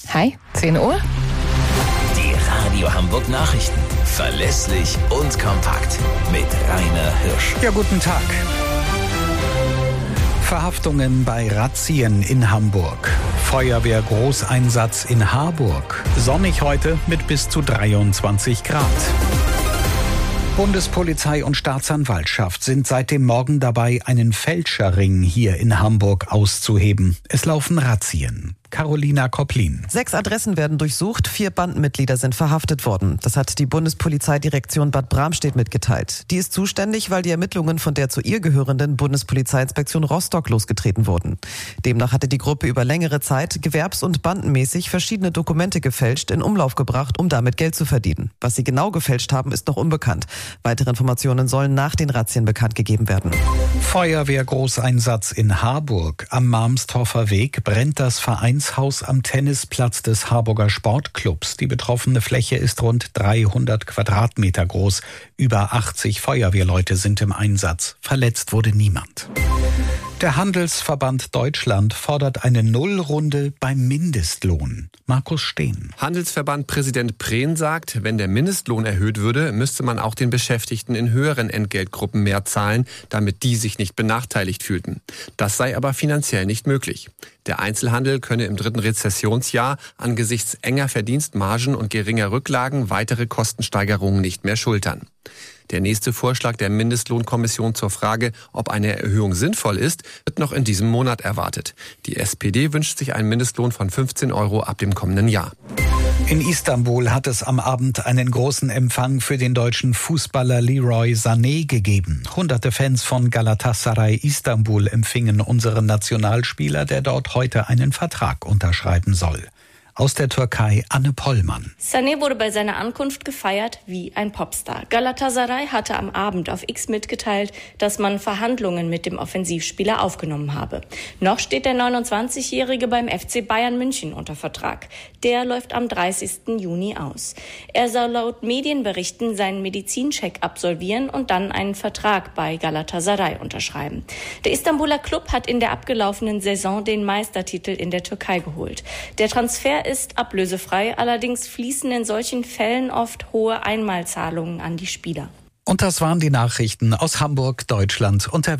Hi, 10 Uhr. Die Radio Hamburg Nachrichten. Verlässlich und kompakt. Mit Rainer Hirsch. Ja, guten Tag. Verhaftungen bei Razzien in Hamburg. Feuerwehr-Großeinsatz in Harburg. Sonnig heute mit bis zu 23 Grad. Bundespolizei und Staatsanwaltschaft sind seit dem Morgen dabei, einen Fälscherring hier in Hamburg auszuheben. Es laufen Razzien. Carolina Kopplin. 6 Adressen werden durchsucht, 4 Bandenmitglieder sind verhaftet worden. Das hat die Bundespolizeidirektion Bad Bramstedt mitgeteilt. Die ist zuständig, weil die Ermittlungen von der zu ihr gehörenden Bundespolizeiinspektion Rostock losgetreten wurden. Demnach hatte die Gruppe über längere Zeit gewerbs- und bandenmäßig verschiedene Dokumente gefälscht, in Umlauf gebracht, um damit Geld zu verdienen. Was sie genau gefälscht haben, ist noch unbekannt. Weitere Informationen sollen nach den Razzien bekannt gegeben werden. Feuerwehr-Großeinsatz in Harburg. Am Malmstorfer Weg brennt das Vereinshaus am Tennisplatz des Harburger Sportclubs. Die betroffene Fläche ist rund 300 Quadratmeter groß. Über 80 Feuerwehrleute sind im Einsatz. Verletzt wurde niemand. Der Handelsverband Deutschland fordert eine Nullrunde beim Mindestlohn. Markus Steen. Handelsverband-Präsident Prehn sagt, wenn der Mindestlohn erhöht würde, müsste man auch den Beschäftigten in höheren Entgeltgruppen mehr zahlen, damit die sich nicht benachteiligt fühlten. Das sei aber finanziell nicht möglich. Der Einzelhandel könne im 3. Rezessionsjahr angesichts enger Verdienstmargen und geringer Rücklagen weitere Kostensteigerungen nicht mehr schultern. Der nächste Vorschlag der Mindestlohnkommission zur Frage, ob eine Erhöhung sinnvoll ist, wird noch in diesem Monat erwartet. Die SPD wünscht sich einen Mindestlohn von 15 € ab dem kommenden Jahr. In Istanbul hat es am Abend einen großen Empfang für den deutschen Fußballer Leroy Sané gegeben. Hunderte Fans von Galatasaray Istanbul empfingen unseren Nationalspieler, der dort heute einen Vertrag unterschreiben soll. Aus der Türkei Anne Pollmann. Sané wurde bei seiner Ankunft gefeiert wie ein Popstar. Galatasaray hatte am Abend auf X mitgeteilt, dass man Verhandlungen mit dem Offensivspieler aufgenommen habe. Noch steht der 29-Jährige beim FC Bayern München unter Vertrag. Der läuft am 30. Juni aus. Er soll laut Medienberichten seinen Medizincheck absolvieren und dann einen Vertrag bei Galatasaray unterschreiben. Der Istanbuler Klub hat in der abgelaufenen Saison den Meistertitel in der Türkei geholt. Der Transfer ist ablösefrei, allerdings fließen in solchen Fällen oft hohe Einmalzahlungen an die Spieler. Und das waren die Nachrichten aus Hamburg, Deutschland und der Welt.